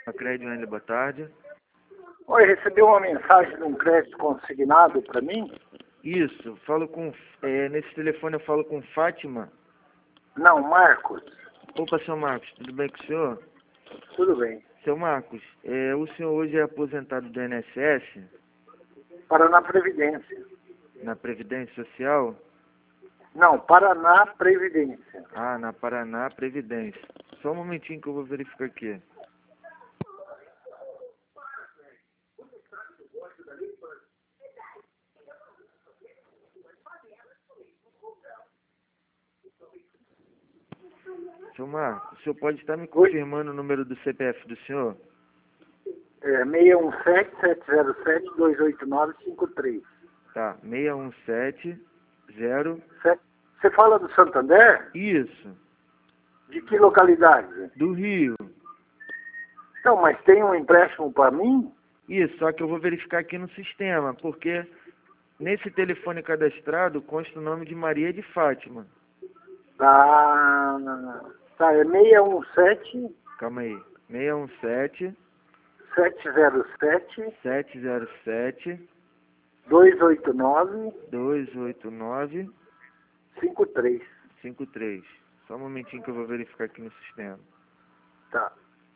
A Crédito L, boa tarde. Oi, recebeu uma mensagem de um crédito consignado para mim? Isso, falo com... nesse telefone eu falo com Fátima. Não, Marcos. Opa, seu Marcos, tudo bem com o senhor? Tudo bem. Seu Marcos, o senhor hoje é aposentado do INSS, Paraná Previdência. na Previdência Social? Não, Paraná Previdência. Ah, na Paraná Previdência. Só um momentinho que eu vou verificar aqui. Seu Marcos, o senhor pode estar me confirmando o número do CPF do senhor? É 617-707-289-53. Tá, 6170... Você fala do Santander? Isso, De que localidade? do Rio. Então, mas tem um empréstimo para mim? Isso, só que eu vou verificar aqui no sistema, porque nesse telefone cadastrado consta o nome de Maria de Fátima. Ah, tá, é 617 Calma aí. 617 707 707 289 289 53. 53. Só um momentinho que eu vou verificar aqui no sistema. Tá.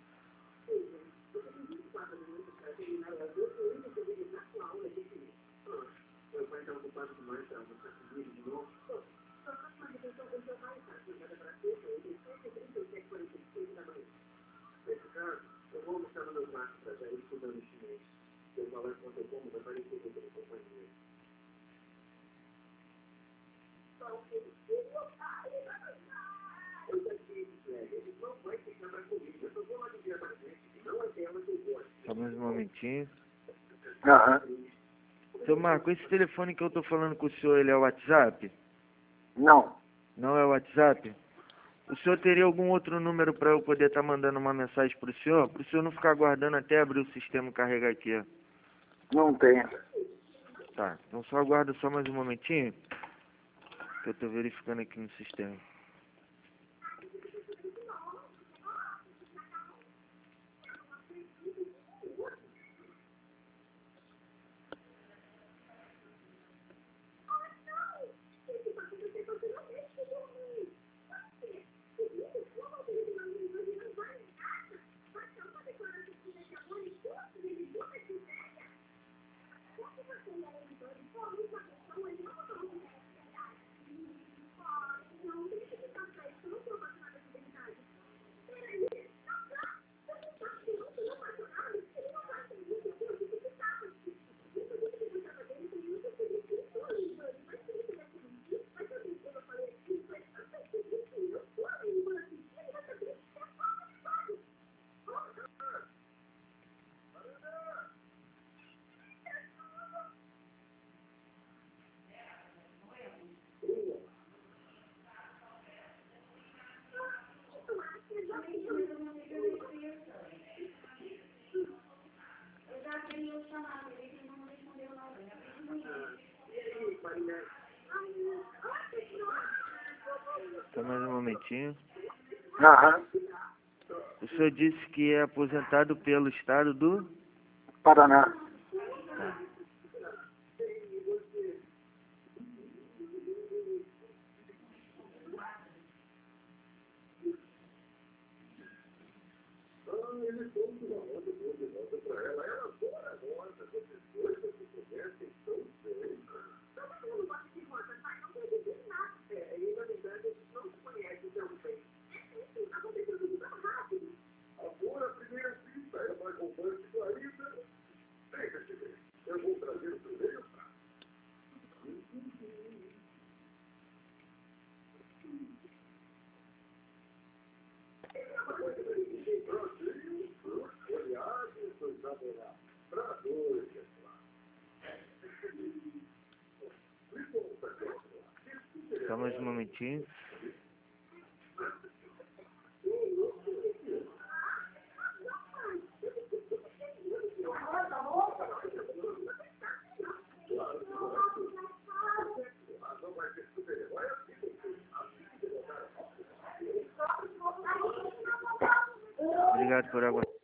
Só mais um momentinho. Aham. Seu Marco, esse telefone que eu tô falando com o senhor, ele é o WhatsApp? Não. Não é o WhatsApp? O senhor teria algum outro número para eu poder estar mandando uma mensagem para o senhor? Para o senhor não ficar aguardando até abrir o sistema e carregar aqui. Não tem. Tá, então só aguarda só mais um momentinho, que eu tô verificando aqui no sistema. Só mais um momentinho. Aham. O senhor disse que é aposentado pelo estado do... Paraná. Só mais um momentinho. Obrigado por aguardar.